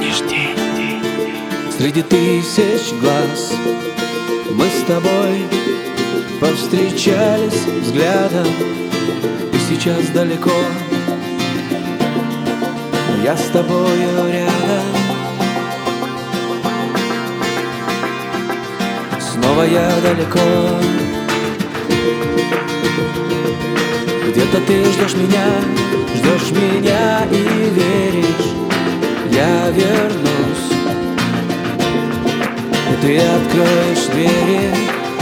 лишь день. Среди тысяч глаз мы с тобой повстречались взглядом, и сейчас далеко, но я с тобою рядом. Снова я далеко, где-то ты ждешь меня и веришь, я вернусь, и ты откроешь двери.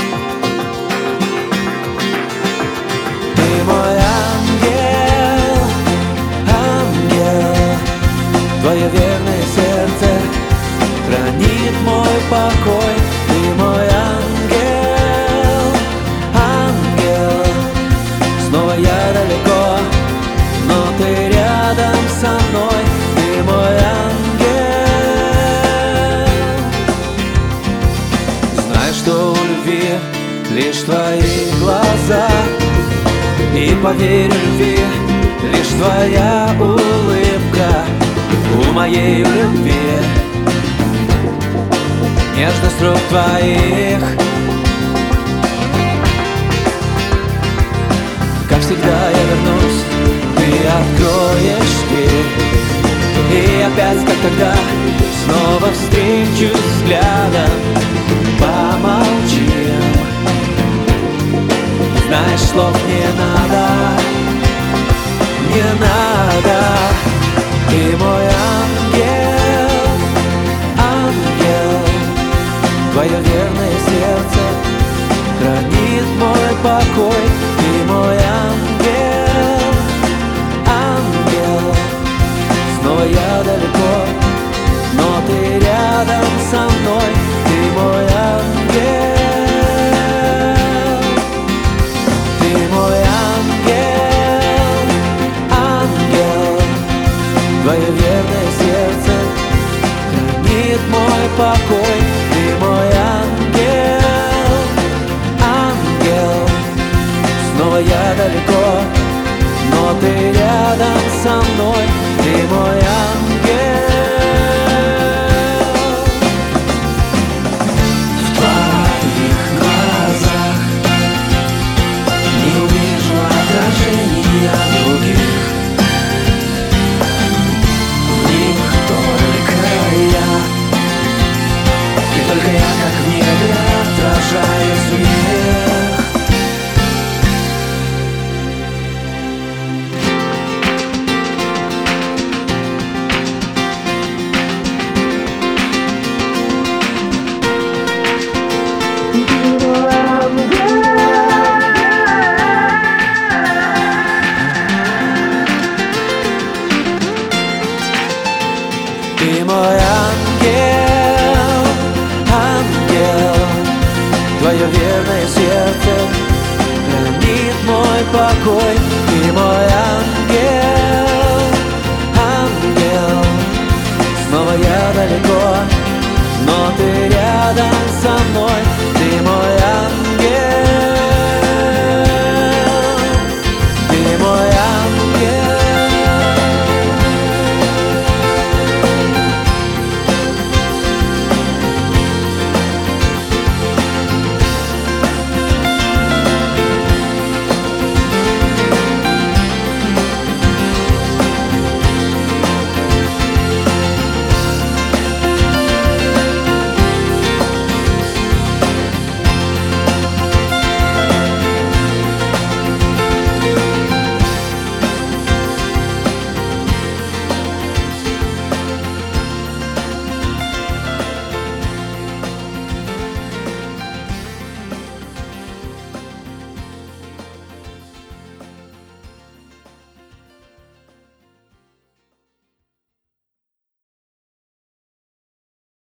Ты мой ангел, ангел, твое верное сердце хранит мой покой. Ты мой ангел, ангел, снова я далеко, но ты рядом со мной. Ты мой ангел. Знаю, что у любви лишь твои глаза, и поверь любви лишь твоя улыбка. У моей любви нежность рук твоих. Как всегда я вернусь, ты откроешь дверь, и опять, как тогда, снова встречусь взглядом. Помолчим, знаешь, слов не надо, не надо. Ты мой ангел, ангел, твое верное сердце хранит мой покой. Ты мой ангел, ангел, снова я далеко, но ты рядом со мной. Ты мой ангел. Твое верное сердце хранит мой покой. Ты мой ангел, ангел, снова я далеко, но ты рядом со мной. Ты мой ангел. В твоих глазах не увижу отражения других. Только я, как в небе, отражаюсь в них. Ты мой ангел, твое верное сердце хранит мой покой. Ты мой ангел, ангел, снова я далеко, но ты рядом со мной.